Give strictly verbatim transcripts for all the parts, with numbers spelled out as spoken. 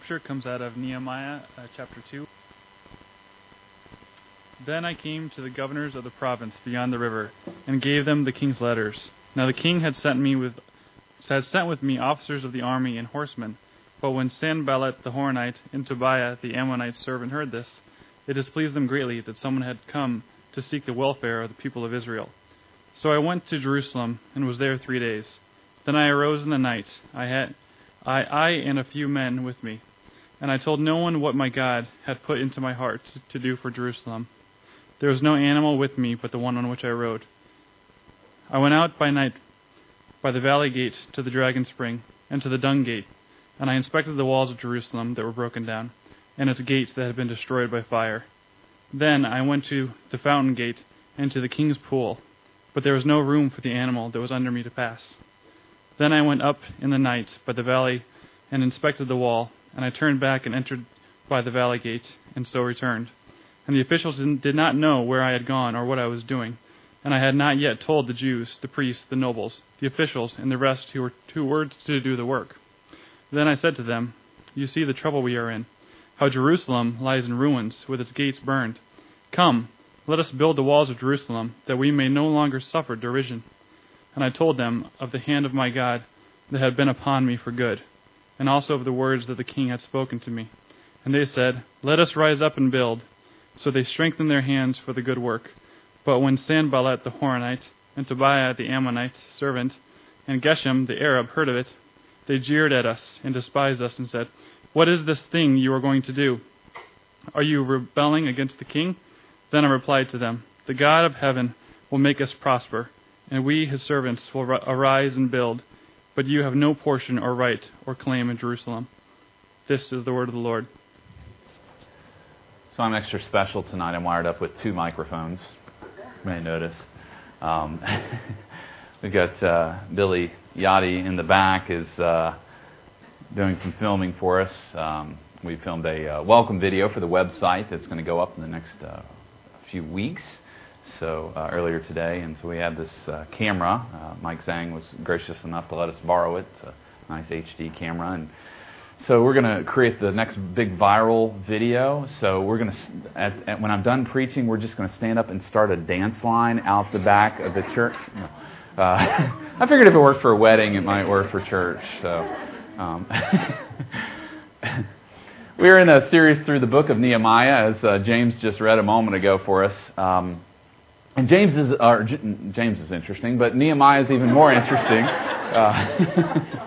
scripture comes out of Nehemiah uh, chapter two. Then I came to the governors of the province beyond the river, and gave them the king's letters. Now the king had sent me with had sent with me officers of the army and horsemen. But when Sanballat the Horonite and Tobiah the Ammonite servant heard this, it displeased them greatly that someone had come to seek the welfare of the people of Israel. So I went to Jerusalem and was there three days. Then I arose in the night. I had I, I and a few men with me, and I told no one what my God had put into my heart to, to do for Jerusalem. There was no animal with me but the one on which I rode. I went out by night by the valley gate to the dragon spring and to the dung gate, and I inspected the walls of Jerusalem that were broken down, and its gates that had been destroyed by fire. Then I went to the fountain gate and to the king's pool, but there was no room for the animal that was under me to pass. Then I went up in the night by the valley and inspected the wall, and I turned back and entered by the valley gate, and so returned. And the officials did not know where I had gone or what I was doing, and I had not yet told the Jews, the priests, the nobles, the officials, and the rest who were, who were to do the work. Then I said to them, "You see the trouble we are in, how Jerusalem lies in ruins, with its gates burned. Come, let us build the walls of Jerusalem, that we may no longer suffer derision." And I told them of the hand of my God that had been upon me for good, and also of the words that the king had spoken to me. And they said, "Let us rise up and build." So they strengthened their hands for the good work. But when Sanballat the Horonite, and Tobiah the Ammonite servant, and Geshem the Arab heard of it, they jeered at us and despised us and said, "What is this thing you are going to do? Are you rebelling against the king?" Then I replied to them, "The God of heaven will make us prosper, and we, his servants, will arise and build. But you have no portion or right or claim in Jerusalem." This is the word of the Lord. So I'm extra special tonight. I'm wired up with two microphones. You may notice. Um, we've got uh, Billy Yachty in the back is uh, doing some filming for us. Um, we filmed a uh, welcome video for the website that's going to go up in the next uh, few weeks. So uh, earlier today, and so we had this uh, camera. Uh, Mike Zhang was gracious enough to let us borrow it. It's a nice H D camera, and so we're going to create the next big viral video. So we're going to, at, at, when I'm done preaching, we're just going to stand up and start a dance line out the back of the church. No. Uh, I figured if it worked for a wedding, it might work for church. So um, we're in a series through the book of Nehemiah, as uh, James just read a moment ago for us. Um, and James is, or James is interesting, but Nehemiah is even more interesting. Uh,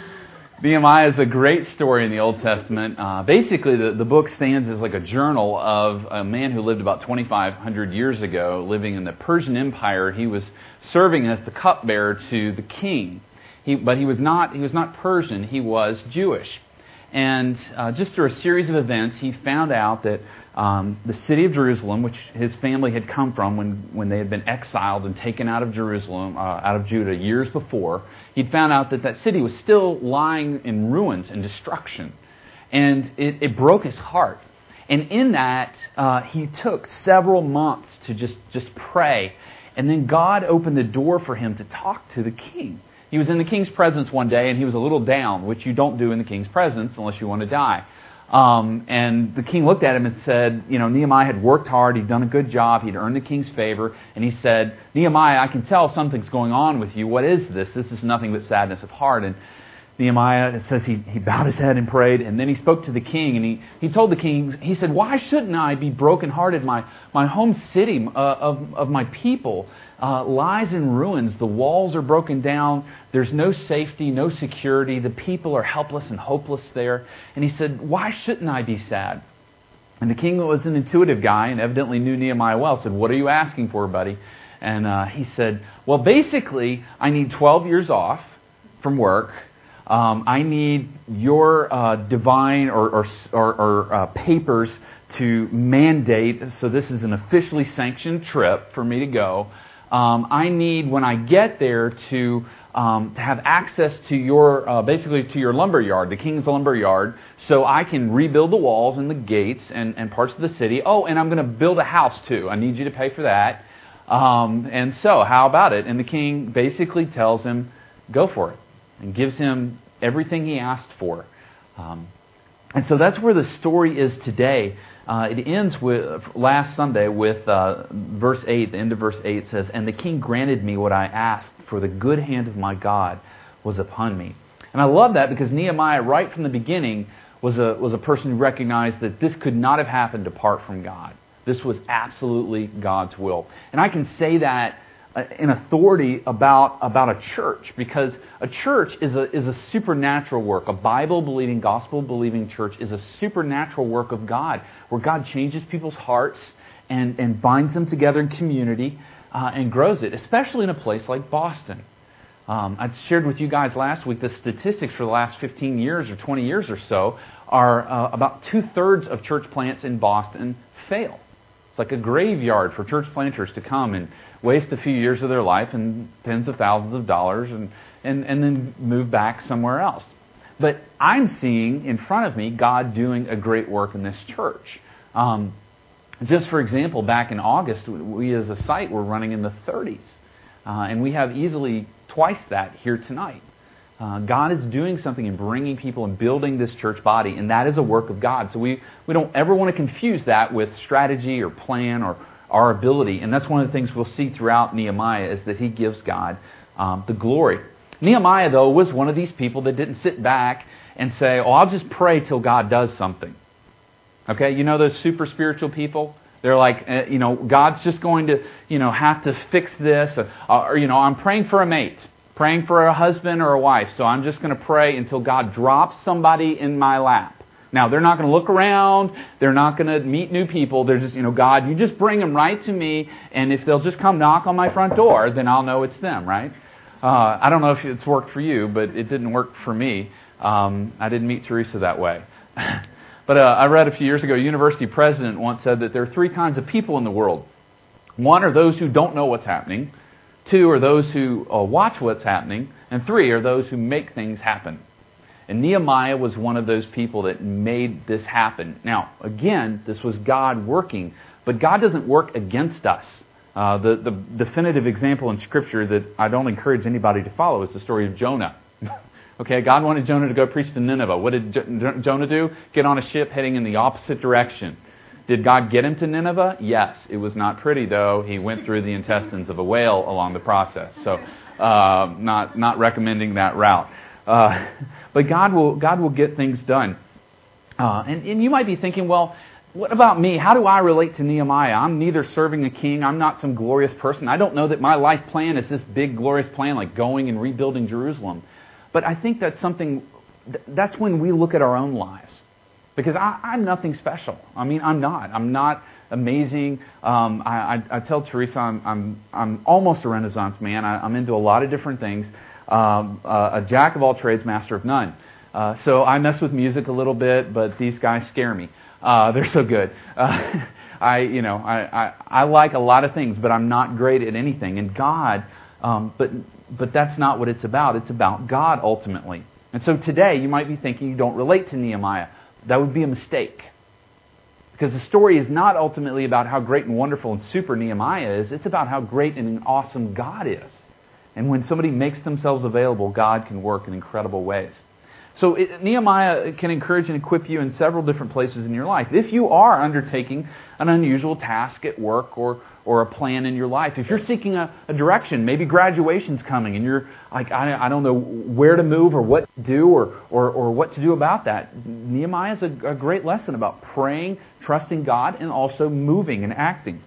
Nehemiah is a great story in the Old Testament. Uh, basically, the, the book stands as like a journal of a man who lived about twenty-five hundred years ago, living in the Persian Empire. He was serving as the cupbearer to the king, he, but he was not he was not Persian. He was Jewish, and uh, just through a series of events, he found out that um, the city of Jerusalem, which his family had come from when, when they had been exiled and taken out of Jerusalem, uh, out of Judah years before, he'd found out that that city was still lying in ruins and destruction. And it, it broke his heart. And in that, uh, he took several months to just, just pray. And then God opened the door for him to talk to the king. He was in the king's presence one day, and he was a little down, which you don't do in the king's presence unless you want to die. Um, and the king looked at him and said, you know, Nehemiah had worked hard, he'd done a good job, he'd earned the king's favor, and he said, "Nehemiah, I can tell something's going on with you. What is this? This is nothing but sadness of heart." And Nehemiah, it says he, he bowed his head and prayed, and then he spoke to the king, and he, he told the king, he said, "Why shouldn't I be brokenhearted? My, my home city uh, of, of my people uh, lies in ruins. The walls are broken down. There's no safety, no security. The people are helpless and hopeless there." And he said, "Why shouldn't I be sad?" And the king was an intuitive guy and evidently knew Nehemiah well. Said, "What are you asking for, buddy?" And uh, he said, "Well, basically, I need twelve years off from work. Um, I need your uh, divine or, or, or, or uh, papers to mandate, so this is an officially sanctioned trip for me to go. Um, I need, when I get there, to um, to have access to your, uh, basically to your lumber yard, the king's lumber yard, so I can rebuild the walls and the gates and, and parts of the city. Oh, and I'm going to build a house too. I need you to pay for that. Um, and so, how about it?" And the king basically tells him, "Go for it," and gives him everything he asked for. Um, And so that's where the story is today. Uh, it ends with last Sunday with uh, verse eight. The end of verse eight says, "And the king granted me what I asked, for the good hand of my God was upon me." And I love that because Nehemiah, right from the beginning, was a was a person who recognized that this could not have happened apart from God. This was absolutely God's will. And I can say that in authority about about a church, because a church is a is a supernatural work. A Bible-believing, gospel-believing church is a supernatural work of God, where God changes people's hearts and, and binds them together in community uh, and grows it, especially in a place like Boston. Um, I shared with you guys last week the statistics for the last fifteen years or twenty years or so are uh, about two-thirds of church plants in Boston fail. It's like a graveyard for church planters to come and waste a few years of their life and tens of thousands of dollars and, and, and then move back somewhere else. But I'm seeing in front of me God doing a great work in this church. Um, just for example, back in August, we as a site were running in the thirties. Uh, and we have easily twice that here tonight. Uh, God is doing something and bringing people and building this church body, and that is a work of God. So we, we don't ever want to confuse that with strategy or plan or our ability. And that's one of the things we'll see throughout Nehemiah, is that he gives God um, the glory. Nehemiah, though, was one of these people that didn't sit back and say, oh, I'll just pray till God does something. Okay, you know those super spiritual people? They're like, uh, you know, God's just going to, you know, have to fix this. Or, or, you know, I'm praying for a mate, praying for a husband or a wife. So I'm just going to pray until God drops somebody in my lap. Now, they're not going to look around. They're not going to meet new people. They're just, you know, God, you just bring them right to me. And if they'll just come knock on my front door, then I'll know it's them, right? Uh, I don't know if it's worked for you, but it didn't work for me. Um, I didn't meet Teresa that way. But uh, I read a few years ago, a university president once said that there are three kinds of people in the world. One are those who don't know what's happening. Two are those who uh, watch what's happening. And three are those who make things happen. And Nehemiah was one of those people that made this happen. Now, again, this was God working, but God doesn't work against us. Uh, the, the definitive example in Scripture that I don't encourage anybody to follow is the story of Jonah. Okay, God wanted Jonah to go preach to Nineveh. What did Jo- Jonah do? Get on a ship heading in the opposite direction. Did God get him to Nineveh? Yes. It was not pretty, though. He went through the intestines of a whale along the process. So, uh, not not recommending that route. Uh, but God will God will get things done. Uh, and, and you might be thinking, well, what about me? How do I relate to Nehemiah? I'm neither serving a king. I'm not some glorious person. I don't know that my life plan is this big, glorious plan like going and rebuilding Jerusalem. But I think that's something, that's when we look at our own lives. Because I, I'm nothing special. I mean, I'm not. I'm not amazing. Um, I, I, I tell Teresa I'm, I'm, I'm almost a Renaissance man. I, I'm into a lot of different things. Um, uh, a jack of all trades, master of none. Uh, so I mess with music a little bit, but these guys scare me. Uh, they're so good. Uh, I, you know, I, I, I like a lot of things, but I'm not great at anything. And God, um, but but that's not what it's about. It's about God ultimately. And so today you might be thinking you don't relate to Nehemiah. That would be a mistake. Because the story is not ultimately about how great and wonderful and super Nehemiah is. It's about how great and awesome God is. And when somebody makes themselves available, God can work in incredible ways. So it, Nehemiah can encourage and equip you in several different places in your life. If you are undertaking an unusual task at work or or a plan in your life, if you're seeking a, a direction, maybe graduation's coming and you're like, I, I don't know where to move or what to do or, or, or what to do about that, Nehemiah is a, a great lesson about praying, trusting God, and also moving and acting.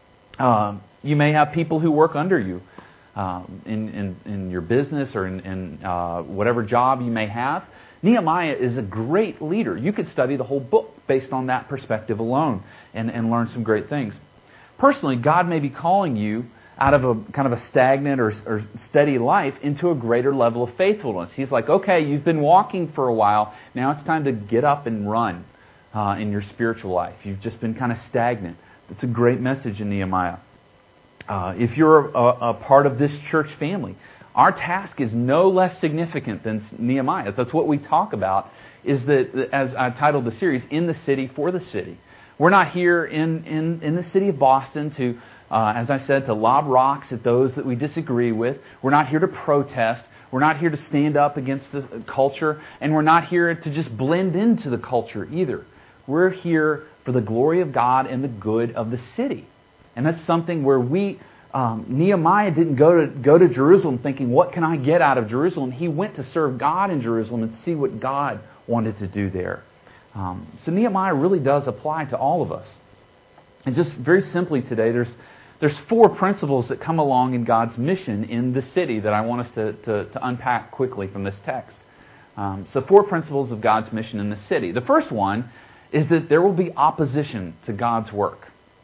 Um, you may have people who work under you um, in, in, in your business or in, in uh, whatever job you may have. Nehemiah is a great leader. You could study the whole book based on that perspective alone and, and learn some great things. Personally, God may be calling you out of a kind of a stagnant or, or steady life into a greater level of faithfulness. He's like, okay, you've been walking for a while. Now it's time to get up and run uh, in your spiritual life. You've just been kind of stagnant. It's a great message in Nehemiah. Uh, if you're a, a part of this church family, our task is no less significant than Nehemiah. That's what we talk about, is that, as I titled the series, In the City for the City. We're not here in, in, in the city of Boston to, uh, as I said, to lob rocks at those that we disagree with. We're not here to protest. We're not here to stand up against the culture, and we're not here to just blend into the culture either. We're here for the glory of God and the good of the city. And that's something where we, um, Nehemiah didn't go to go to Jerusalem thinking, what can I get out of Jerusalem? He went to serve God in Jerusalem and see what God wanted to do there. Um, so Nehemiah really does apply to all of us. And just very simply today, there's there's four principles that come along in God's mission in the city that I want us to, to, to unpack quickly from this text. Um, so four principles of God's mission in the city. The first one is that there will be opposition to God's work.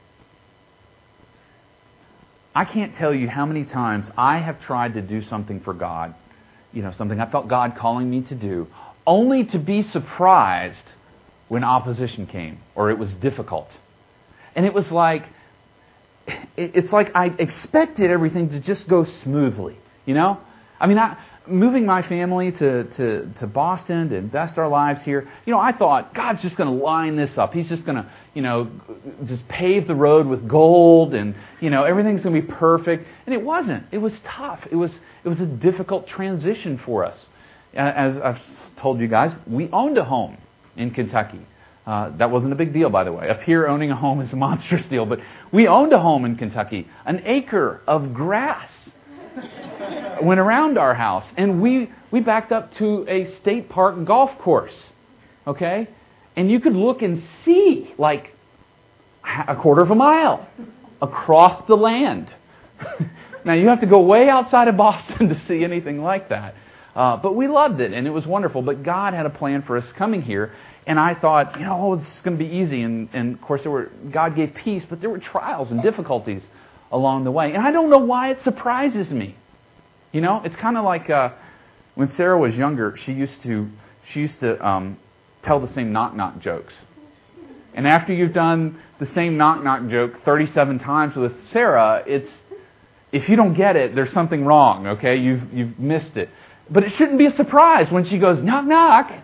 I can't tell you how many times I have tried to do something for God, you know, something I felt God calling me to do, only to be surprised when opposition came or it was difficult. And it was like, it's like I expected everything to just go smoothly, you know? I mean, I, moving my family to, to, to Boston to invest our lives here, you know, I thought, God's just going to line this up. He's just going to, you know, just pave the road with gold and, you know, everything's going to be perfect. And it wasn't. It was tough. It was, it was a difficult transition for us. As I've told you guys, we owned a home in Kentucky. Uh, that wasn't a big deal, by the way. Up here, owning a home is a monstrous deal. But we owned a home in Kentucky. An acre of grass went around our house. And we, we backed up to a state park golf course. Okay? And you could look and see, like, a quarter of a mile across the land. Now, you have to go way outside of Boston to see anything like that. Uh, but we loved it, and it was wonderful. But God had a plan for us coming here. And I thought, you know, oh, this is going to be easy. And, and of course, there were God gave peace, but there were trials and difficulties along the way. And I don't know why it surprises me. You know, it's kind of like uh, when Sarah was younger, she used to she used to um, tell the same knock-knock jokes. And after you've done the same knock-knock joke thirty-seven times with Sarah, it's if you don't get it, there's something wrong, okay? You've you've missed it. But it shouldn't be a surprise when she goes, knock-knock.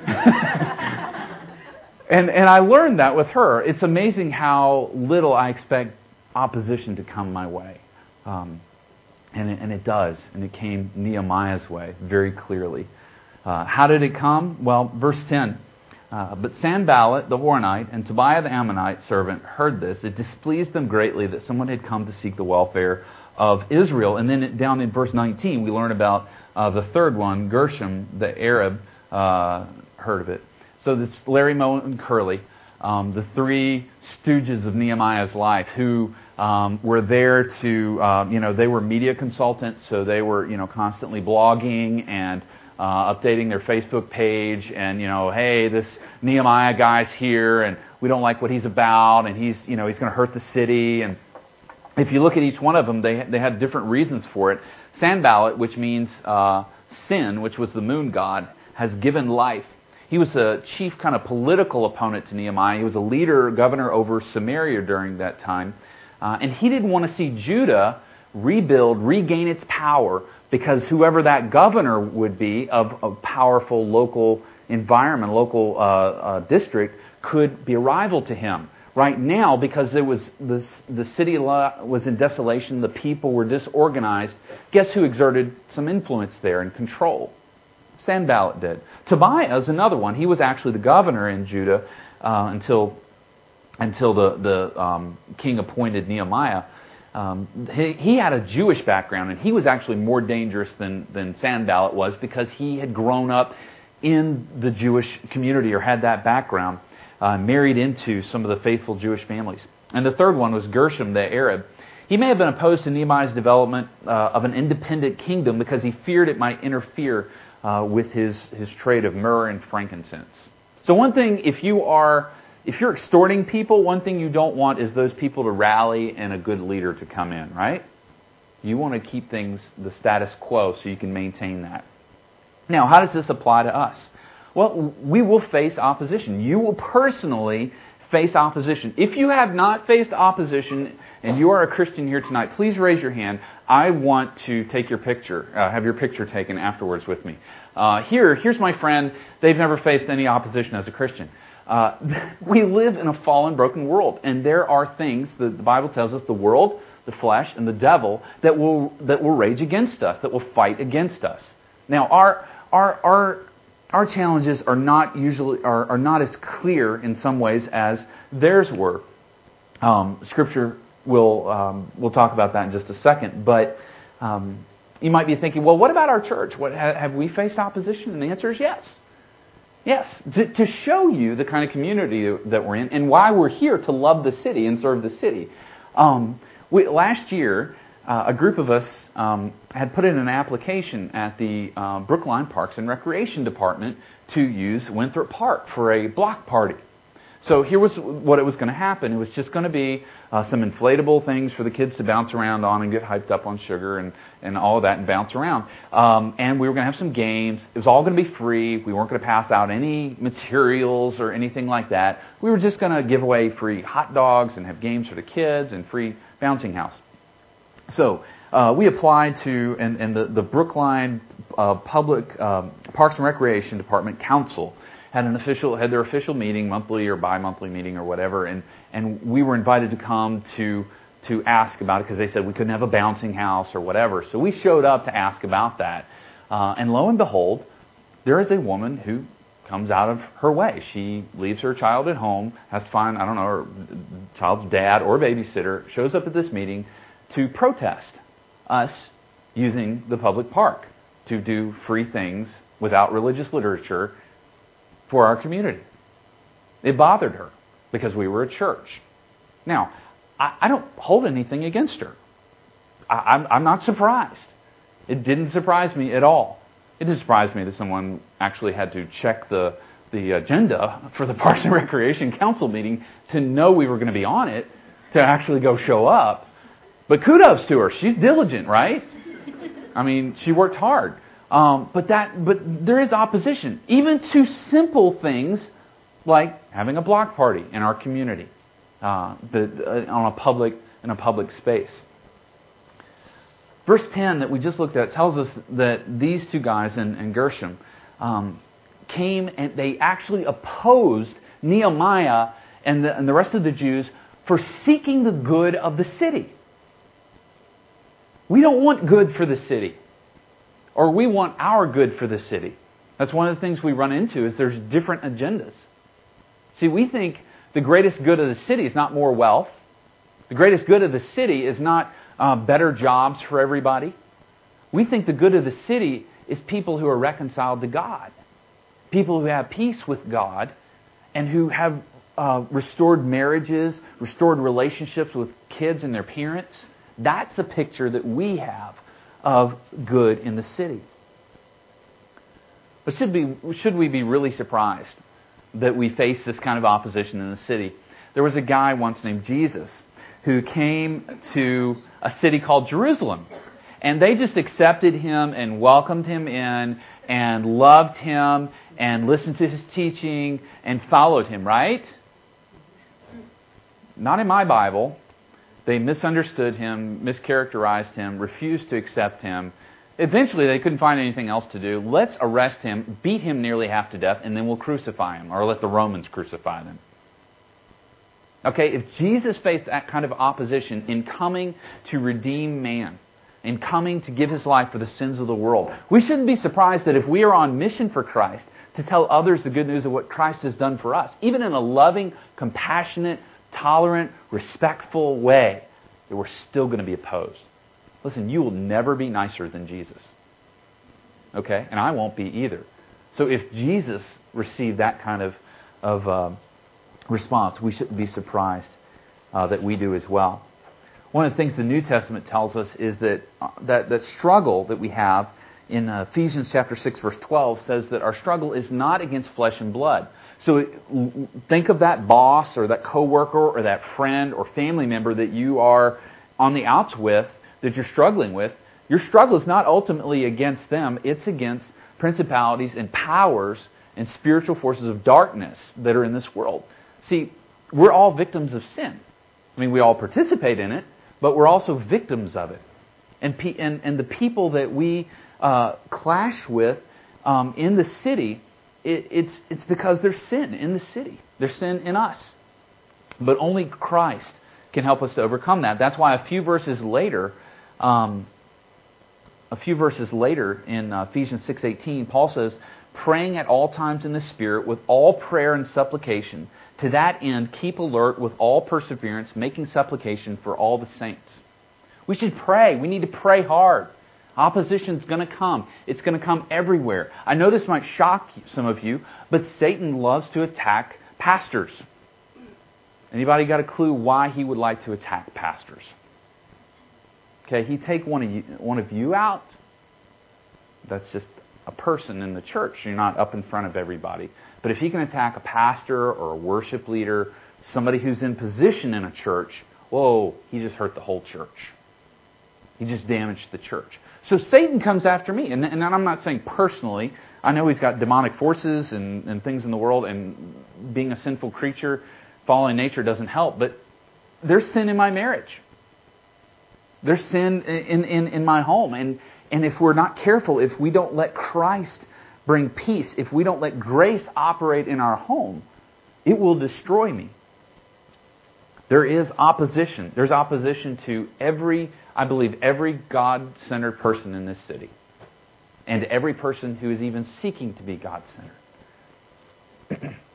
And and I learned that with her. It's amazing how little I expect opposition to come my way. Um, and, it, and it does. And it came Nehemiah's way very clearly. Uh, how did it come? Well, verse ten. Uh, but Sanballat the Horonite and Tobiah the Ammonite servant heard this. It displeased them greatly that someone had come to seek the welfare of Israel. And then it, down in verse nineteen, we learn about uh, the third one, Gershom the Arab, uh, heard of it. So this Larry, Moe, and Curly, um, the three stooges of Nehemiah's life, who um, were there to, uh, you know, they were media consultants, so they were, you know, constantly blogging and uh, updating their Facebook page, and, you know, hey, this Nehemiah guy's here, and we don't like what he's about, and he's, you know, he's going to hurt the city. And if you look at each one of them, they they had different reasons for it. Sanballat, which means uh, sin, which was the moon god, has given life. He was a chief kind of political opponent to Nehemiah. He was a leader, governor over Samaria during that time. Uh, and he didn't want to see Judah rebuild, regain its power, because whoever that governor would be of a powerful local environment, local uh, uh, district, could be a rival to him. Right now, because there was this, the city was in desolation, the people were disorganized, guess who exerted some influence there and control? Sanballat did. Tobiah is another one. He was actually the governor in Judah uh, until until the the um, king appointed Nehemiah. Um, he, he had a Jewish background, and he was actually more dangerous than than Sanballat was because he had grown up in the Jewish community or had that background, uh, married into some of the faithful Jewish families. And the third one was Gershom the Arab. He may have been opposed to Nehemiah's development uh, of an independent kingdom because he feared it might interfere Uh, with his, his trade of myrrh and frankincense. So one thing, if you are, if you're extorting people, one thing you don't want is those people to rally and a good leader to come in, right? You want to keep things the status quo so you can maintain that. Now, how does this apply to us? Well, we will face opposition. You will personally face opposition. If you have not faced opposition and you are a Christian here tonight, please raise your hand. I want to take your picture, uh, have your picture taken afterwards with me. Uh, here, here's my friend. They've never faced any opposition as a Christian. Uh, we live in a fallen, broken world, and there are things that the Bible tells us, the world, the flesh, and the devil, that will that will rage against us, that will fight against us. Now, our our our our challenges are not usually are, are not as clear in some ways as theirs were. Um, scripture will um, we'll talk about that in just a second, but um, you might be thinking, well, what about our church? What have we faced opposition? And the answer is yes. Yes, to, to show you the kind of community that we're in and why we're here to love the city and serve the city. Um, we, last year, uh, a group of us um, had put in an application at the uh, Brookline Parks and Recreation Department to use Winthrop Park for a block party. So here was what it was going to happen. It was just going to be uh, some inflatable things for the kids to bounce around on and get hyped up on sugar and, and all of that and bounce around. Um, and we were going to have some games. It was all going to be free. We weren't going to pass out any materials or anything like that. We were just going to give away free hot dogs and have games for the kids and free bouncing house. So uh, we applied to, and, and the, the Brookline uh, Public um, Parks and Recreation Department Council had an official had their official meeting, monthly or bi-monthly meeting or whatever, and, and we were invited to come to to ask about it because they said we couldn't have a bouncing house or whatever. So we showed up to ask about that, uh, and lo and behold, there is a woman who comes out of her way. She leaves her child at home, has to find, I don't know, her child's dad or babysitter, shows up at this meeting to protest us using the public park to do free things without religious literature for our community. It bothered her because we were a church. Now, I, I don't hold anything against her. I, I'm, I'm not surprised. It didn't surprise me at all. It didn't surprise me that someone actually had to check the, the agenda for the Parks and Recreation Council meeting to know we were going to be on it, to actually go show up. But kudos to her. She's diligent, right? I mean, she worked hard. Um, but that, but there is opposition, even to simple things like having a block party in our community, uh, the, uh, on a public in a public space. Verse ten that we just looked at tells us that these two guys in, in Gershom um, came and they actually opposed Nehemiah and the, and the rest of the Jews for seeking the good of the city. We don't want good for the city. Or we want our good for the city. That's one of the things we run into is there's different agendas. See, we think the greatest good of the city is not more wealth. The greatest good of the city is not uh, better jobs for everybody. We think the good of the city is people who are reconciled to God. People who have peace with God and who have uh, restored marriages, restored relationships with kids and their parents. That's a picture that we have of good in the city. But should be should we be really surprised that we face this kind of opposition in the city? There was a guy once named Jesus who came to a city called Jerusalem, and they just accepted him and welcomed him in and loved him and listened to his teaching and followed him, right? Not in my Bible. They misunderstood him, mischaracterized him, refused to accept him. Eventually, they couldn't find anything else to do. Let's arrest him, beat him nearly half to death, and then we'll crucify him, or let the Romans crucify them. Okay, if Jesus faced that kind of opposition in coming to redeem man, in coming to give his life for the sins of the world, we shouldn't be surprised that if we are on mission for Christ, to tell others the good news of what Christ has done for us, even in a loving, compassionate, tolerant, respectful way, that we're still going to be opposed. Listen, you will never be nicer than Jesus. Okay? And I won't be either. So if Jesus received that kind of, of uh, response, we shouldn't be surprised uh, that we do as well. One of the things the New Testament tells us is that uh, that, that struggle that we have in uh, Ephesians chapter six, verse twelve, says that our struggle is not against flesh and blood. So think of that boss or that coworker or that friend or family member that you are on the outs with, that you're struggling with. Your struggle is not ultimately against them. It's against principalities and powers and spiritual forces of darkness that are in this world. See, we're all victims of sin. I mean, we all participate in it, but we're also victims of it. And pe- and, and the people that we uh, clash with um, in the city, it, it's it's because there's sin in the city. There's sin in us. But only Christ can help us to overcome that. That's why a few verses later, um, a few verses later in uh, Ephesians six eighteen, Paul says, praying at all times in the Spirit with all prayer and supplication. To that end, keep alert with all perseverance, making supplication for all the saints. We should pray. We need to pray hard. Opposition's going to come. It's going to come everywhere. I know this might shock some of you, but Satan loves to attack pastors. Anybody got a clue why he would like to attack pastors? Okay, he take one of you, one of you out. That's just a person in the church. You're not up in front of everybody. But if he can attack a pastor or a worship leader, somebody who's in position in a church, whoa, he just hurt the whole church. He just damaged the church. So Satan comes after me. And, and I'm not saying personally. I know he's got demonic forces and, and things in the world, and being a sinful creature, fallen nature doesn't help. But there's sin in my marriage. There's sin in, in, in my home. And, and if we're not careful, if we don't let Christ bring peace, if we don't let grace operate in our home, it will destroy me. There is opposition. There's opposition to every, I believe, every God-centered person in this city. And every person who is even seeking to be God-centered.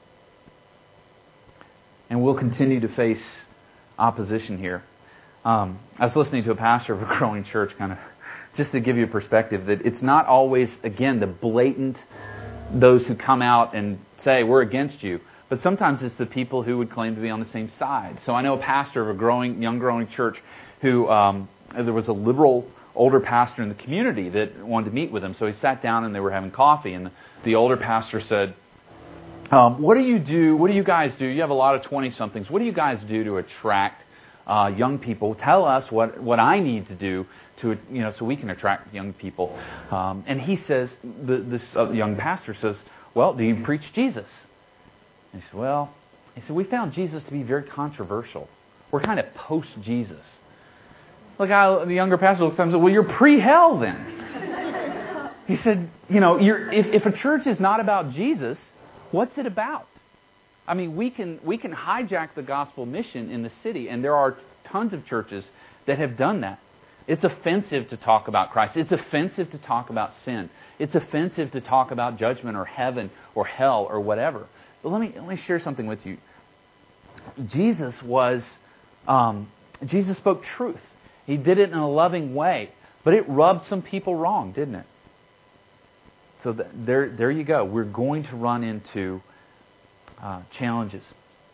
And we'll continue to face opposition here. Um, I was listening to a pastor of a growing church, kind of, just to give you a perspective, that it's not always, again, the blatant, those who come out and say, we're against you. But sometimes it's the people who would claim to be on the same side. So I know a pastor of a growing, young growing church who, um, there was a liberal older pastor in the community that wanted to meet with him. So he sat down and they were having coffee. And the, the older pastor said, um, what do you do, what do you guys do? You have a lot of twenty-somethings. What do you guys do to attract uh, young people? Tell us what, what I need to do to, you know, so we can attract young people. Um, and he says, the, this uh, young pastor says, well, do you preach Jesus? And he said, well, he said, we found Jesus to be very controversial. We're kind of post-Jesus. Look how the younger pastor looked at him and said, well, you're pre-hell then. He said, you know, you're, if, if a church is not about Jesus, what's it about? I mean, we can we can hijack the gospel mission in the city, and there are tons of churches that have done that. It's offensive to talk about Christ. It's offensive to talk about sin. It's offensive to talk about judgment or heaven or hell or whatever. But let me let me share something with you. Jesus was um, Jesus spoke truth. He did it in a loving way, but it rubbed some people wrong, didn't it? So th- there there you go. We're going to run into uh, challenges.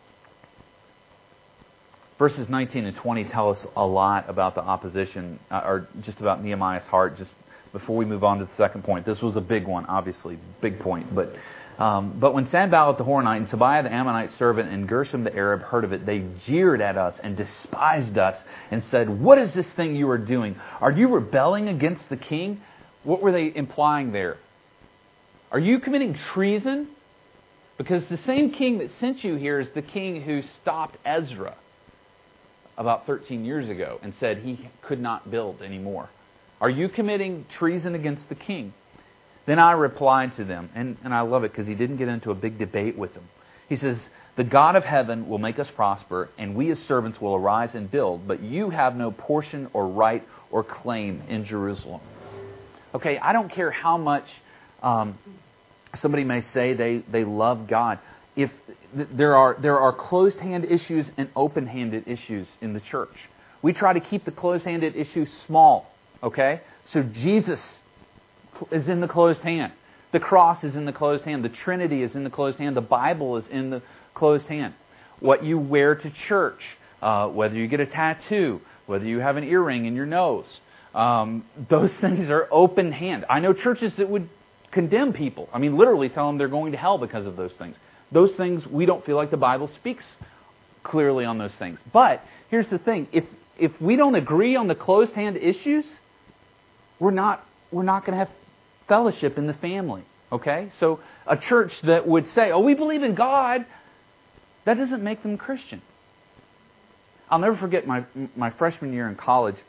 Verses nineteen and twenty tell us a lot about the opposition, uh, or just about Nehemiah's heart. Just before we move on to the second point, this was a big one, obviously, big point. But um, but when Sanballat the Horonite and Tobiah the Ammonite servant and Gershom the Arab heard of it, they jeered at us and despised us and said, "What is this thing you are doing? Are you rebelling against the king?" What were they implying there? Are you committing treason? Because the same king that sent you here is the king who stopped Ezra about thirteen years ago and said he could not build anymore. Are you committing treason against the king? Then I replied to them, and, and I love it because he didn't get into a big debate with them. He says, "The God of heaven will make us prosper, and we as servants will arise and build, but you have no portion or right or claim in Jerusalem." Okay, I don't care how much um, somebody may say they, they love God. If th- there are there are closed-hand issues and open-handed issues in the church. We try to keep the closed-handed issues small, okay? So Jesus is in the closed hand. The cross is in the closed hand. The Trinity is in the closed hand. The Bible is in the closed hand. What you wear to church, uh, whether you get a tattoo, whether you have an earring in your nose, um, those things are open hand. I know churches that would condemn people. I mean, literally tell them they're going to hell because of those things. Those things, we don't feel like the Bible speaks clearly on those things. But here's the thing. If if we don't agree on the closed hand issues, we're not we're not going to have fellowship in the family. Okay? So a church that would say, "Oh, we believe in God," that doesn't make them Christian. I'll never forget my my freshman year in college.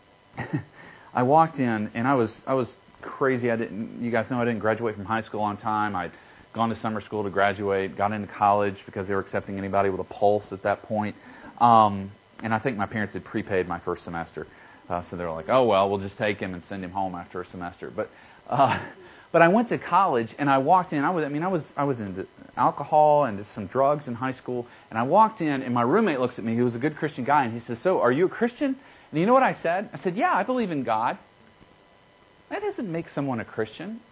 I walked in and I was I was crazy. I didn't. You guys know I didn't graduate from high school on time. I'd gone to summer school to graduate. Got into college because they were accepting anybody with a pulse at that point. Um, and I think my parents had prepaid my first semester. Uh, so they're like, oh, well, we'll just take him and send him home after a semester. But uh, but I went to college, and I walked in. I was, I mean, I was I was into alcohol and some drugs in high school. And I walked in, and my roommate looks at me. He was a good Christian guy, and he says, so are you a Christian? And you know what I said? I said, yeah, I believe in God. That doesn't make someone a Christian.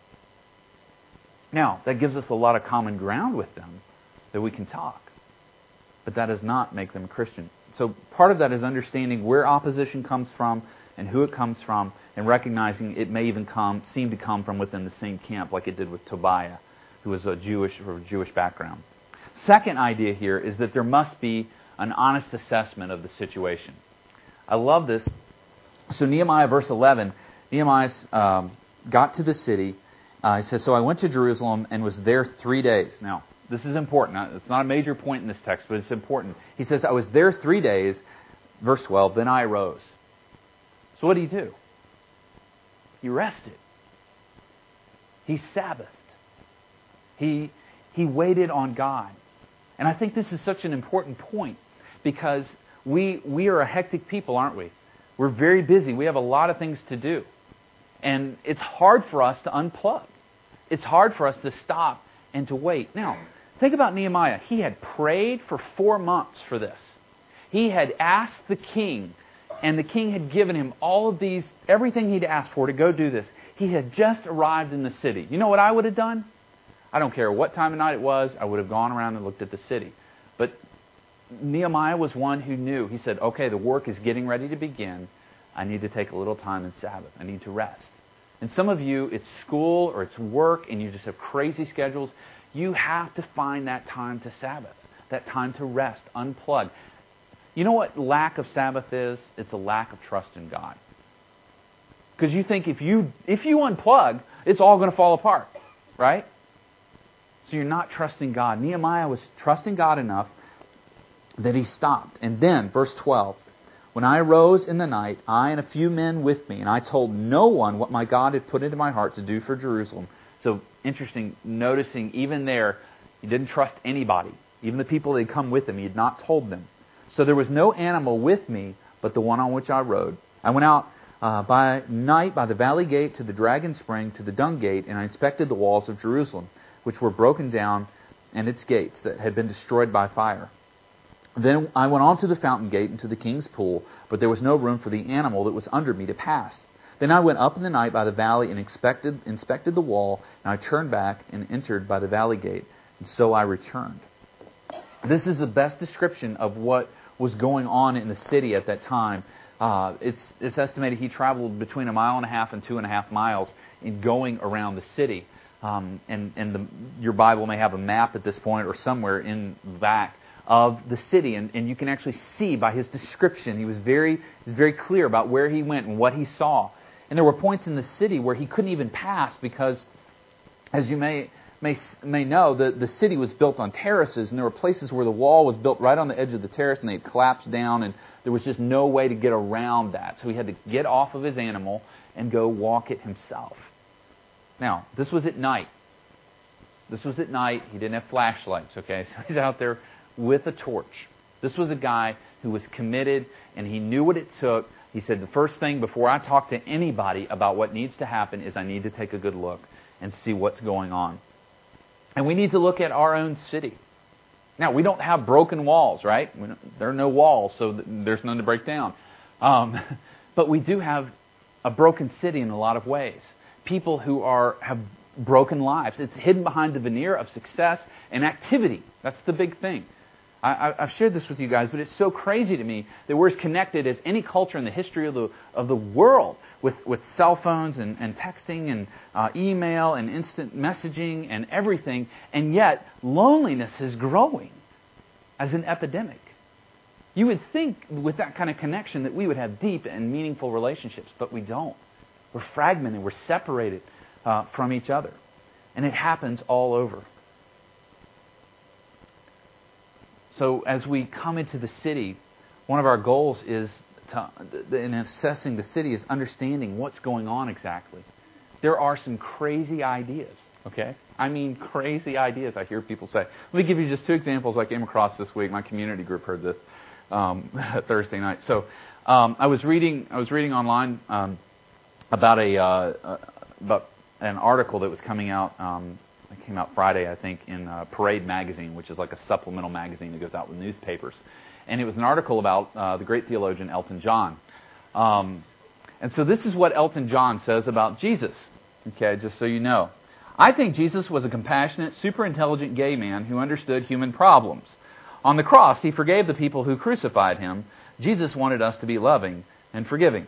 Now, that gives us a lot of common ground with them that we can talk. But that does not make them a Christian. So part of that is understanding where opposition comes from and who it comes from, and recognizing it may even come, seem to come from within the same camp, like it did with Tobiah, who was a Jewish or Jewish background. Second idea here is that there must be an honest assessment of the situation. I love this. So Nehemiah verse eleven, Nehemiah um, got to the city. Uh, he says, so I went to Jerusalem and was there three days. Now, this is important. It's not a major point in this text, but it's important. He says, I was there three days, verse twelve, then I arose. So what did he do? He rested. He Sabbathed. He, he waited on God. And I think this is such an important point because we, we are a hectic people, aren't we? We're very busy. We have a lot of things to do. And it's hard for us to unplug. It's hard for us to stop and to wait. Now, think about Nehemiah. He had prayed for four months for this. He had asked the king, and the king had given him all of these, everything he'd asked for to go do this. He had just arrived in the city. You know what I would have done? I don't care what time of night it was. I would have gone around and looked at the city. But Nehemiah was one who knew. He said, okay, the work is getting ready to begin. I need to take a little time in Sabbath. I need to rest. And some of you, it's school or it's work and you just have crazy schedules. You have to find that time to Sabbath, that time to rest, unplug. You know what lack of Sabbath is? It's a lack of trust in God. Because you think if you if you unplug, it's all going to fall apart, right? So you're not trusting God. Nehemiah was trusting God enough that he stopped. And then, verse twelve, when I arose in the night, I and a few men with me, and I told no one what my God had put into my heart to do for Jerusalem. So, interesting, noticing even there, he didn't trust anybody. Even the people that had come with him, he had not told them. So there was no animal with me but the one on which I rode. I went out uh, by night by the valley gate to the dragon spring to the dung gate, and I inspected the walls of Jerusalem, which were broken down, and its gates that had been destroyed by fire. Then I went on to the fountain gate and to the king's pool, but there was no room for the animal that was under me to pass. Then I went up in the night by the valley and inspected, inspected the wall, and I turned back and entered by the valley gate, and so I returned. This is the best description of what was going on in the city at that time. Uh, it's, it's estimated he traveled between a mile and a half and two and a half miles in going around the city. Um, and and the, your Bible may have a map at this point or somewhere in the back of the city, and, and you can actually see by his description, he was very he was very clear about where he went and what he saw. And there were points in the city where he couldn't even pass because, as you may may may know, the, the city was built on terraces, and there were places where the wall was built right on the edge of the terrace, and they had collapsed down, and there was just no way to get around that. So he had to get off of his animal and go walk it himself. Now, this was at night. This was at night. He didn't have flashlights, okay? So he's out there with a torch. This was a guy who was committed, and he knew what it took. He said, the first thing before I talk to anybody about what needs to happen is I need to take a good look and see what's going on. And we need to look at our own city. Now, we don't have broken walls, right? We don't, there are no walls, so there's none to break down. Um, but we do have a broken city in a lot of ways. People who are have broken lives. It's hidden behind the veneer of success and activity. That's the big thing. I, I've shared this with you guys, but it's so crazy to me that we're as connected as any culture in the history of the of the world with, with cell phones and, and texting and uh, email and instant messaging and everything, and yet loneliness is growing as an epidemic. You would think with that kind of connection that we would have deep and meaningful relationships, but we don't. We're fragmented, we're separated uh, from each other. And it happens all over. So as we come into the city, one of our goals is, to, in assessing the city, is understanding what's going on exactly. There are some crazy ideas, okay? I mean crazy ideas I hear people say. Let me give you just two examples I came across this week. My community group heard this um, Thursday night. So Um, I was reading. I was reading online um, about a uh, uh, about an article that was coming out. Um, it came out Friday, I think, in uh, Parade magazine, which is like a supplemental magazine that goes out with newspapers. And it was an article about uh, the great theologian Elton John. Um, and so this is what Elton John says about Jesus. Okay, just so you know. I think Jesus was a compassionate, super intelligent gay man who understood human problems. On the cross, he forgave the people who crucified him. Jesus wanted us to be loving and forgiving.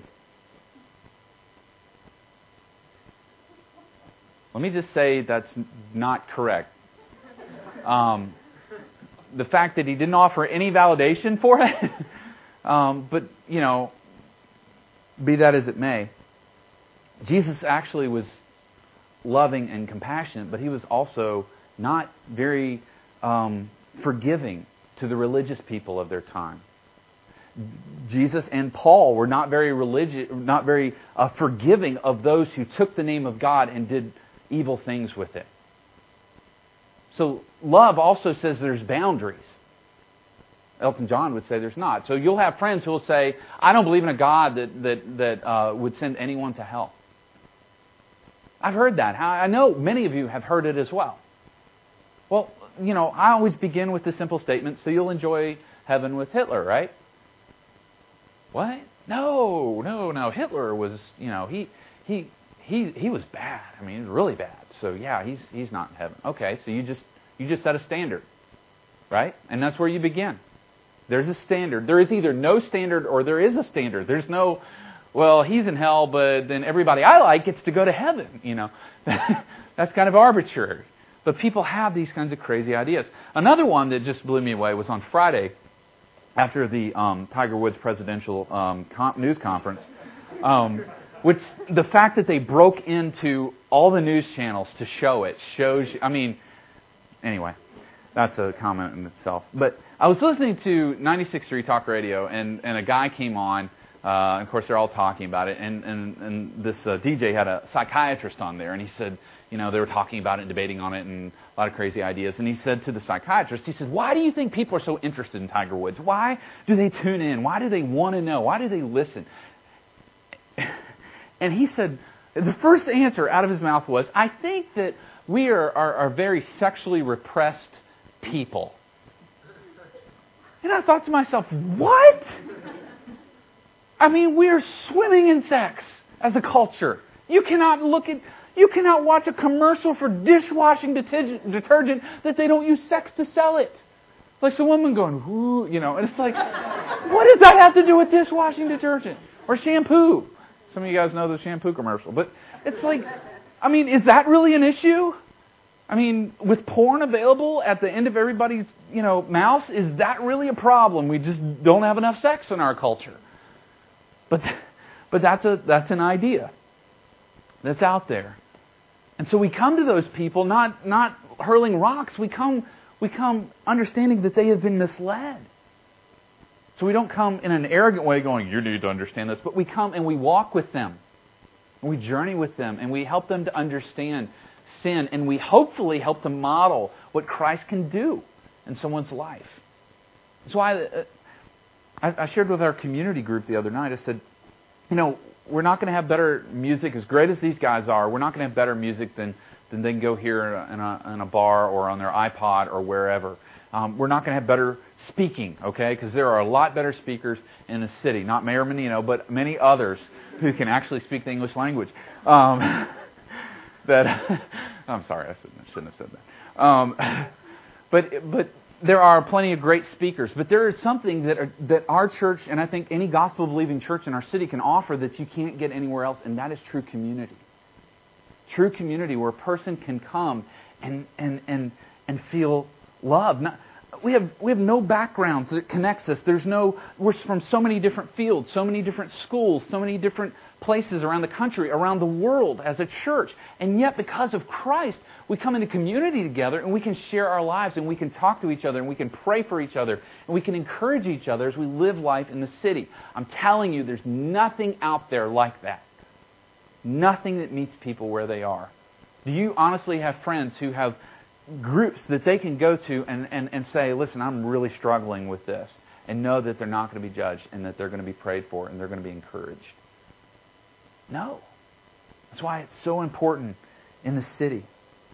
Let me just say that's not correct. Um, the fact that he didn't offer any validation for it, um, but, you know, be that as it may, Jesus actually was loving and compassionate, but he was also not very um, forgiving to the religious people of their time. Jesus and Paul were not very religious, not very uh, forgiving of those who took the name of God and did evil things with it. So love also says there's boundaries. Elton John would say there's not. So you'll have friends who will say, I don't believe in a God that that that uh, would send anyone to hell. I've heard that. I know many of you have heard it as well. Well, you know, I always begin with the simple statement, so you'll enjoy heaven with Hitler, right? What? No, no, no. Hitler was, you know, he he he he was bad. I mean, he was really bad. So yeah, he's he's not in heaven. Okay, so you just you just set a standard, right? And that's where you begin. There's a standard. There is either no standard or there is a standard. There's no, well, he's in hell, but then everybody I like gets to go to heaven. You know, that's kind of arbitrary. But people have these kinds of crazy ideas. Another one that just blew me away was on Friday, after the um, Tiger Woods presidential um, com- news conference, um, which the fact that they broke into all the news channels to show it shows. I mean, anyway, that's a comment in itself. But I was listening to ninety-six point three Talk Radio, and, and a guy came on. Uh, of course, they're all talking about it, and and, and this uh, D J had a psychiatrist on there, and he said, you know, they were talking about it and debating on it and a lot of crazy ideas. And he said to the psychiatrist, he said, why do you think people are so interested in Tiger Woods? Why do they tune in? Why do they want to know? Why do they listen? And he said, the first answer out of his mouth was, I think that we are, are, are very sexually repressed people. And I thought to myself, what? I mean, we are swimming in sex as a culture. You cannot look at... You cannot watch a commercial for dishwashing detergent that they don't use sex to sell it. Like some woman going, whoo, you know, and it's like, what does that have to do with dishwashing detergent? Or shampoo? Some of you guys know the shampoo commercial. But it's like, I mean, is that really an issue? I mean, with porn available at the end of everybody's, you know, mouth, is that really a problem? We just don't have enough sex in our culture. But but that's a that's an idea that's out there. And so we come to those people not not hurling rocks. We come we come understanding that they have been misled. So we don't come in an arrogant way going, you need to understand this. But we come and we walk with them. And we journey with them. And we help them to understand sin. And we hopefully help to model what Christ can do in someone's life. That's why I, I shared with our community group the other night. I said, you know, we're not going to have better music, as great as these guys are, we're not going to have better music than, than they can go here in a, in a bar or on their iPod or wherever. Um, we're not going to have better speaking, okay? Because there are a lot better speakers in the city. Not Mayor Menino, but many others who can actually speak the English language. Um, that I'm sorry, I shouldn't have said that. Um, but but there are plenty of great speakers, but there is something that are, that our church, and I think any gospel-believing church in our city can offer that you can't get anywhere else, and that is true community. True community where a person can come and and and and feel love. Not, we have we have no backgrounds that connects us. There's no we're from so many different fields, so many different schools, so many different places around the country, around the world as a church. And yet because of Christ, we come into community together and we can share our lives and we can talk to each other and we can pray for each other and we can encourage each other as we live life in the city. I'm telling you, there's nothing out there like that. Nothing that meets people where they are. Do you honestly have friends who have groups that they can go to and, and, and say, listen, I'm really struggling with this. and know that they're not going to be judged and that they're going to be prayed for and they're going to be encouraged? No. That's why it's so important in the city.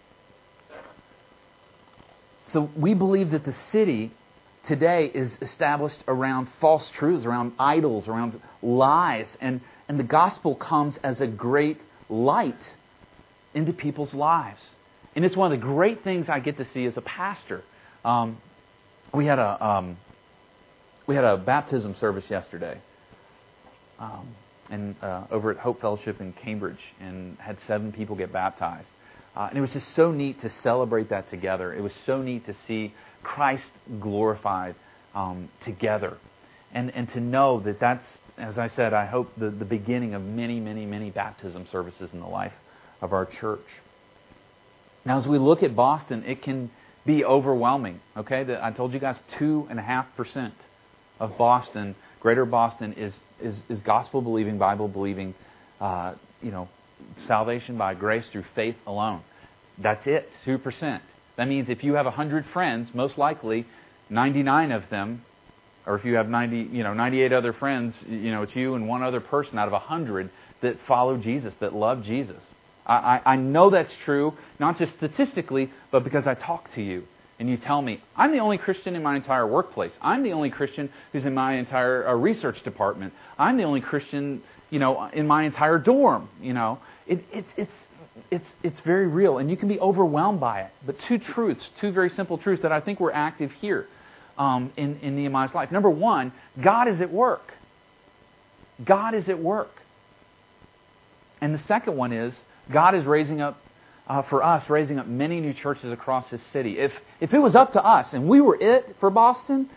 So we believe that the city today is established around false truths, around idols, around lies. And, and the gospel comes as a great light into people's lives. And it's one of the great things I get to see as a pastor. Um, we had a um, we had a baptism service yesterday, um, and uh, over at Hope Fellowship in Cambridge, and had seven people get baptized. Uh, and it was just so neat to celebrate that together. It was so neat to see Christ glorified um, together. And and to know that that's, as I said, I hope the, the beginning of many, many, many baptism services in the life of our church. Now, as we look at Boston, it can be overwhelming. Okay, the, I told you guys two and a half percent of Boston, Greater Boston, is is, is gospel believing, Bible believing, uh, you know, salvation by grace through faith alone. That's it, two percent. That means if you have one hundred friends, most likely ninety-nine of them, or if you have ninety, you know, ninety-eight other friends, you know, it's you and one other person out of one hundred that follow Jesus, that love Jesus. I, I, I know that's true, not just statistically, but because I talk to you and you tell me, I'm the only Christian in my entire workplace. I'm the only Christian who's in my entire uh, research department. I'm the only Christian, you know, in my entire dorm. You know, it, it's it's it's it's very real, and you can be overwhelmed by it. But two truths, two very simple truths that I think were active here um, in in Nehemiah's life. Number one, God is at work. God is at work. And the second one is, God is raising up, uh, for us, raising up many new churches across His city. If if it was up to us and we were it for Boston,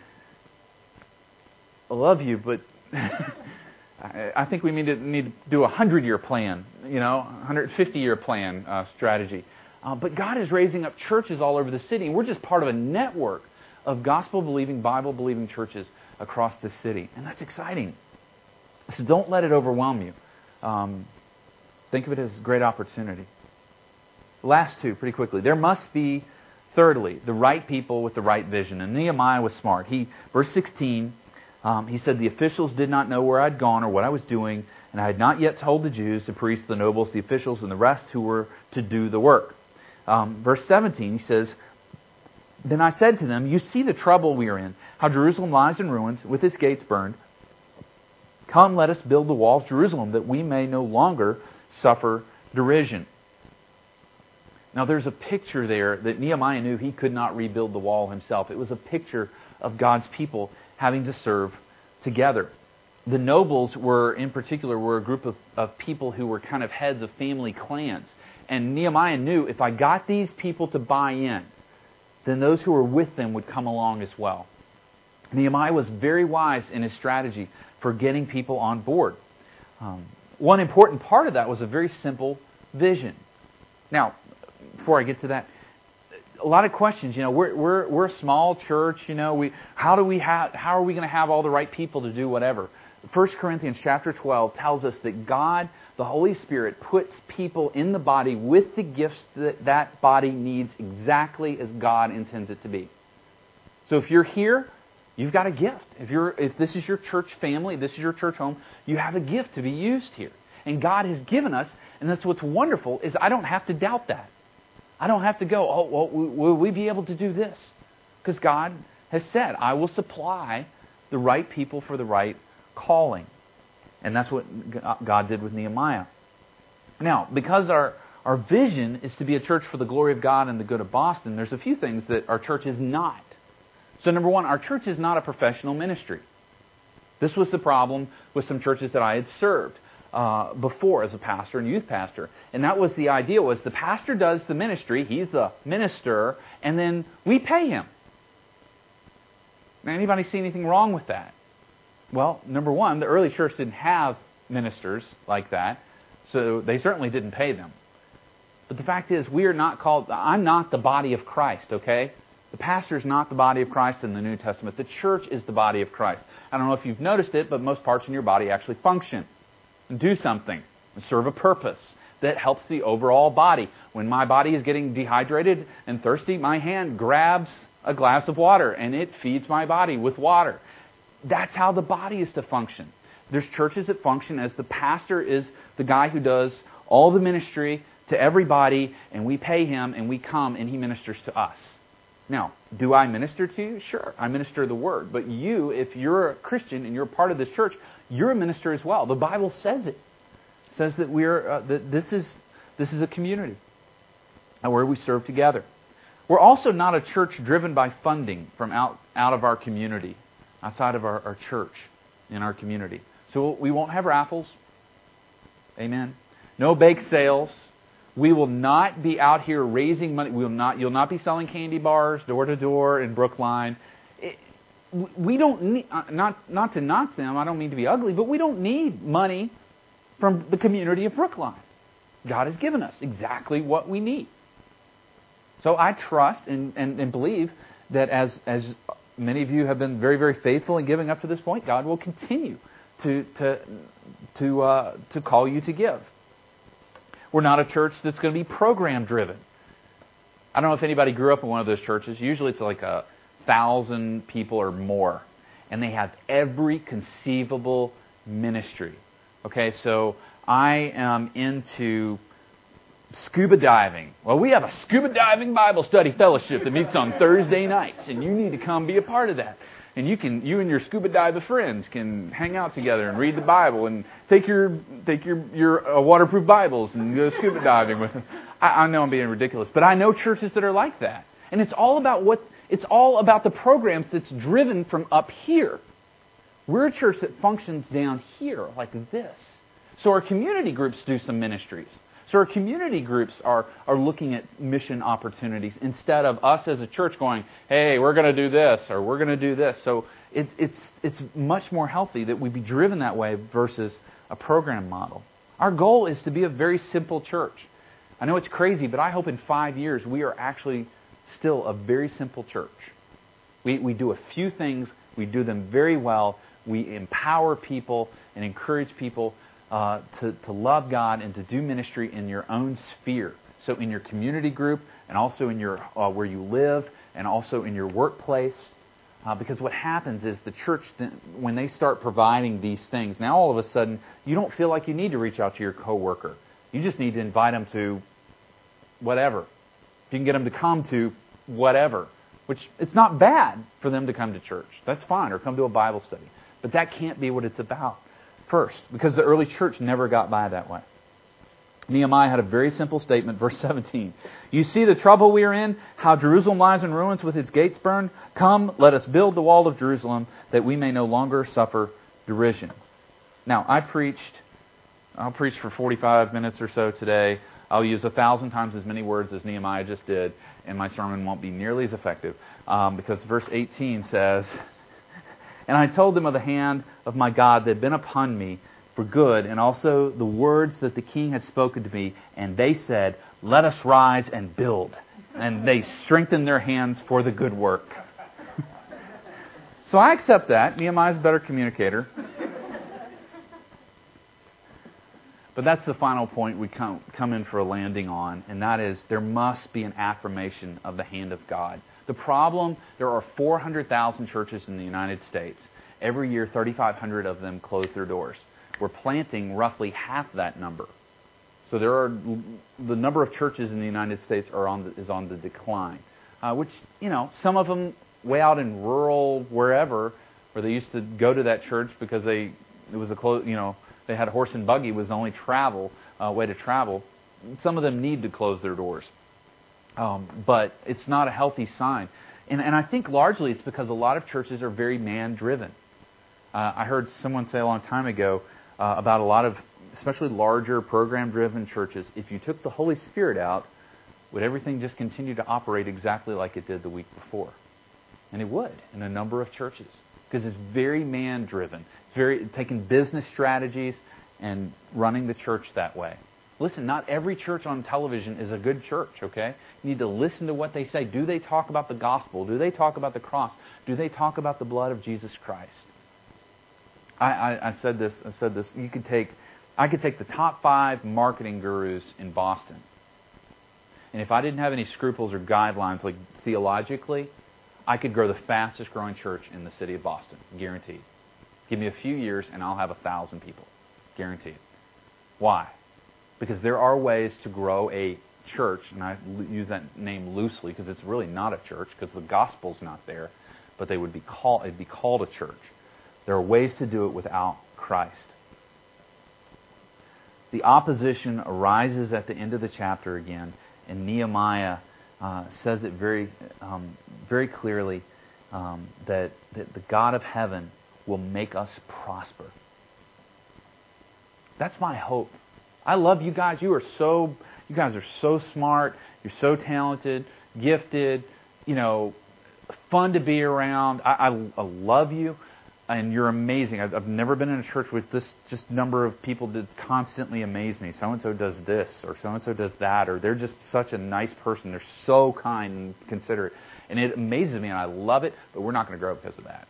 I love you, but I think we need to need to do a hundred-year plan, you know, a one hundred fifty-year plan uh, strategy. Uh, but God is raising up churches all over the city, and we're just part of a network of gospel-believing, Bible-believing churches across the city, and that's exciting. So don't let it overwhelm you. Um, Think of it as a great opportunity. Last two, pretty quickly. There must be, thirdly, the right people with the right vision. And Nehemiah was smart. He, verse sixteen, um, he said, the officials did not know where I'd gone or what I was doing, and I had not yet told the Jews, the priests, the nobles, the officials, and the rest who were to do the work. Um, verse seventeen, he says, then I said to them, you see the trouble we are in, how Jerusalem lies in ruins, with its gates burned. Come, let us build the wall of Jerusalem, that we may no longer suffer derision. Now there's a picture there that Nehemiah knew he could not rebuild the wall himself. It was a picture of God's people having to serve together. The nobles were, in particular, were a group of, of people who were kind of heads of family clans. And Nehemiah knew if I got these people to buy in, then those who were with them would come along as well. Nehemiah was very wise in his strategy for getting people on board. Um, One important part of that was a very simple vision. Now, before I get to that, a lot of questions. You know, we're we're we're a small church. You know, we how do we have how are we going to have all the right people to do whatever? First Corinthians chapter twelve tells us that God, the Holy Spirit, puts people in the body with the gifts that that body needs exactly as God intends it to be. So if you're here, you've got a gift. If you're, if this is your church family, this is your church home, you have a gift to be used here. And God has given us, and that's what's wonderful, is I don't have to doubt that. I don't have to go, oh, well, will we be able to do this? Because God has said, I will supply the right people for the right calling. And that's what God did with Nehemiah. Now, because our, our vision is to be a church for the glory of God and the good of Boston, there's a few things that our church is not. So number one, our church is not a professional ministry. This was the problem with some churches that I had served uh, before as a pastor and youth pastor. And that was the idea, was the pastor does the ministry, he's the minister, and then we pay him. Now, anybody see anything wrong with that? Well, number one, the early church didn't have ministers like that, so they certainly didn't pay them. But the fact is, we are not called, I'm not the body of Christ, okay? The pastor is not the body of Christ in the New Testament. The church is the body of Christ. I don't know if you've noticed it, but most parts in your body actually function and do something and serve a purpose that helps the overall body. When my body is getting dehydrated and thirsty, my hand grabs a glass of water and it feeds my body with water. that's how the body is to function. There's churches that function as the pastor is the guy who does all the ministry to everybody, and we pay him, and we come, and he ministers to us. Now, do I minister to you? Sure, I minister the Word. But you, if you're a Christian and you're a part of this church, you're a minister as well. The Bible says it. It says that we're uh, that this is this is a community where we serve together. We're also not a church driven by funding from out, out of our community, outside of our, our church, in our community. So we won't have raffles. Amen. No bake sales. We will not be out here raising money. We will not. You'll not be selling candy bars door to door in Brookline. It, we don't need, not not to knock them. I don't mean to be ugly, but we don't need money from the community of Brookline. God has given us exactly what we need. So I trust and, and, and believe that as as many of you have been very very faithful in giving up to this point, God will continue to to to uh, to call you to give. We're not a church that's going to be program driven. I don't know if anybody grew up in one of those churches. Usually it's like a thousand people or more. And they have every conceivable ministry. Okay, so I am into scuba diving. Well, we have a scuba diving Bible study fellowship that meets on Thursday nights. And you need to come be a part of that. And you can, you and your scuba diver friends can hang out together and read the Bible and take your take your your uh, waterproof Bibles and go scuba diving with them. I, I know I'm being ridiculous, but I know churches that are like that, and it's all about what it's all about the programs that's driven from up here. We're a church that functions down here like this. So our community groups do some ministries. So our community groups are, are looking at mission opportunities instead of us as a church going, hey, we're going to do this or we're going to do this. So it's it's it's much more healthy that we be driven that way versus a program model. Our goal is to be a very simple church. I know it's crazy, but I hope in five years we are actually still a very simple church. We we do a few things, we do them very well, we empower people and encourage people Uh, to, to love God and to do ministry in your own sphere. So in your community group and also in your uh, where you live and also in your workplace. Uh, because what happens is the church, when they start providing these things, now all of a sudden you don't feel like you need to reach out to your coworker. You just need to invite them to whatever. You can get them to come to whatever. Which it's not bad for them to come to church. That's fine. Or come to a Bible study. But that can't be what it's about. First, because the early church never got by that way. Nehemiah had a very simple statement, verse seventeen. You see the trouble we are in, how Jerusalem lies in ruins with its gates burned? Come, let us build the wall of Jerusalem, that we may no longer suffer derision. Now, I preached, I'll preach for forty-five minutes or so today. I'll use a thousand times as many words as Nehemiah just did, and my sermon won't be nearly as effective, um, because verse eighteen says, and I told them of the hand of my God that had been upon me for good, and also the words that the king had spoken to me. And they said, let us rise and build. And they strengthened their hands for the good work. So I accept that. Nehemiah's a better communicator. But that's the final point we come, come in for a landing on, and that is there must be an affirmation of the hand of God. The problem, there are four hundred thousand churches in the United States. Every year, thirty-five hundred of them close their doors. We're planting roughly half that number. So there are the number of churches in the United States are on the, is on the decline. Uh, which, you know, some of them way out in rural wherever, where they used to go to that church because they it was a close, you know, they had a horse and buggy was the only travel uh, way to travel. Some of them need to close their doors. Um, but it's not a healthy sign. And, and I think largely it's because a lot of churches are very man-driven. Uh, I heard someone say a long time ago uh, about a lot of, especially larger program-driven churches, if you took the Holy Spirit out, would everything just continue to operate exactly like it did the week before? And it would in a number of churches. Because it's very man-driven. It's very taking business strategies and running the church that way. Listen, not every church on television is a good church, okay? You need to listen to what they say. Do they talk about the gospel? Do they talk about the cross? Do they talk about the blood of Jesus Christ? I, I, I said this. I've said this. You could take, I could take the top five marketing gurus in Boston, and if I didn't have any scruples or guidelines, like theologically, I could grow the fastest growing church in the city of Boston, guaranteed. Give me a few years and I'll have a thousand people, guaranteed. Why? Because there are ways to grow a church, and I use that name loosely because it's really not a church because the gospel's not there, but they would be called, it'd be called a church. There are ways to do it without Christ. The opposition arises at the end of the chapter again, and Nehemiah uh, says it very, um, very clearly um, that, that the God of heaven will make us prosper. That's my hope. I love you guys. You are so, you guys are so smart. You're so talented, gifted, you know, fun to be around. I, I, I love you, and you're amazing. I've, I've never been in a church with this just number of people that constantly amaze me. So-and-so does this, or so-and-so does that, or they're just such a nice person. They're so kind and considerate. And it amazes me, and I love it, but we're not going to grow because of that.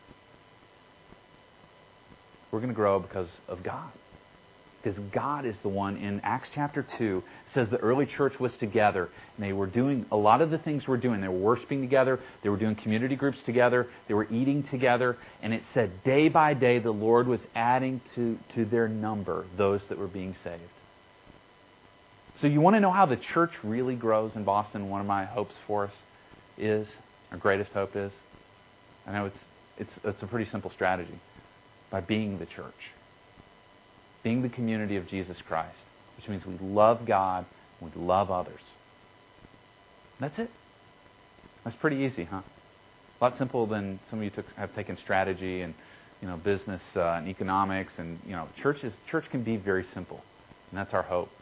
We're going to grow because of God. Because God is the one, in Acts chapter two, says the early church was together, and they were doing a lot of the things we're doing. They were worshiping together, they were doing community groups together, they were eating together, and it said day by day the Lord was adding to, to their number those that were being saved. So you want to know how the church really grows in Boston? One of my hopes for us is, our greatest hope is, I know it's it's it's a pretty simple strategy, by being the church. Being the community of Jesus Christ, which means we love God, we love others. That's it. That's pretty easy, huh? A lot simpler than some of you took, have taken strategy and, you know, business uh, and economics, and you know, church is church can be very simple, and that's our hope.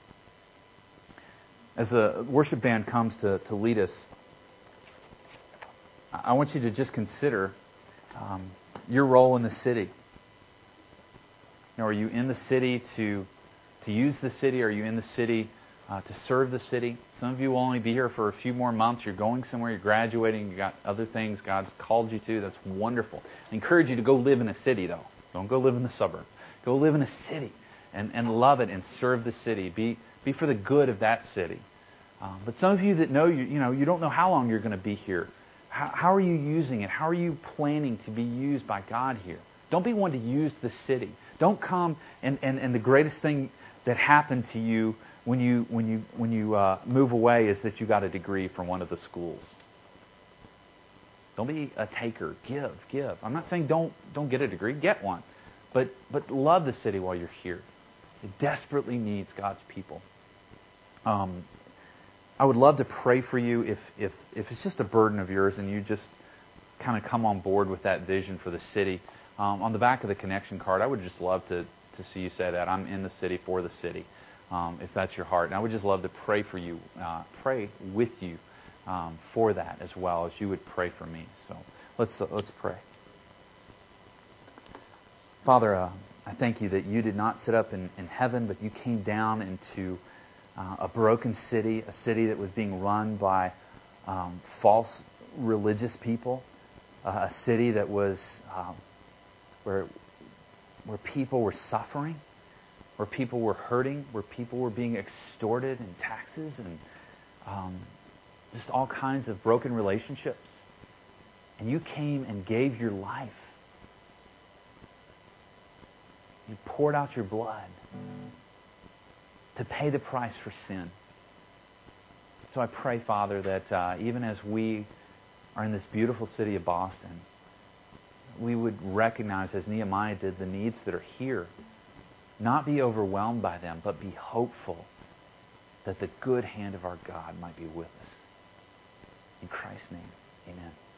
As the worship band comes to, to lead us, I want you to just consider um, your role in the city. You know, are you in the city to to use the city? Are you in the city uh, to serve the city? Some of you will only be here for a few more months. You're going somewhere. You're graduating. You got other things God's called you to. That's wonderful. I encourage you to go live in a city, though. Don't go live in the suburb. Go live in a city and, and love it and serve the city. Be be for the good of that city. Um, but some of you that know you, you know, you don't know how long you're going to be here. How, how are you using it? How are you planning to be used by God here? Don't be one to use the city. Don't come and, and, and the greatest thing that happened to you when you when you when you uh, move away is that you got a degree from one of the schools. Don't be a taker. Give, give. I'm not saying don't don't get a degree. Get one, but but love the city while you're here. It desperately needs God's people. Um, I would love to pray for you if if if it's just a burden of yours and you just kind of come on board with that vision for the city. Um, on the back of the connection card, I would just love to, to see you say that. I'm in the city for the city, um, if that's your heart. And I would just love to pray for you, uh, pray with you um, for that as well as you would pray for me. So let's uh, let's pray. Father, uh, I thank you that you did not sit up in, in heaven, but you came down into uh, a broken city, a city that was being run by um, false religious people, uh, a city that was... Um, Where, where people were suffering, where people were hurting, where people were being extorted in taxes and um, just all kinds of broken relationships. And you came and gave your life. You poured out your blood to pay the price for sin. So I pray, Father, that uh, even as we are in this beautiful city of Boston, we would recognize, as Nehemiah did, the needs that are here. Not be overwhelmed by them, but be hopeful that the good hand of our God might be with us. In Christ's name, amen.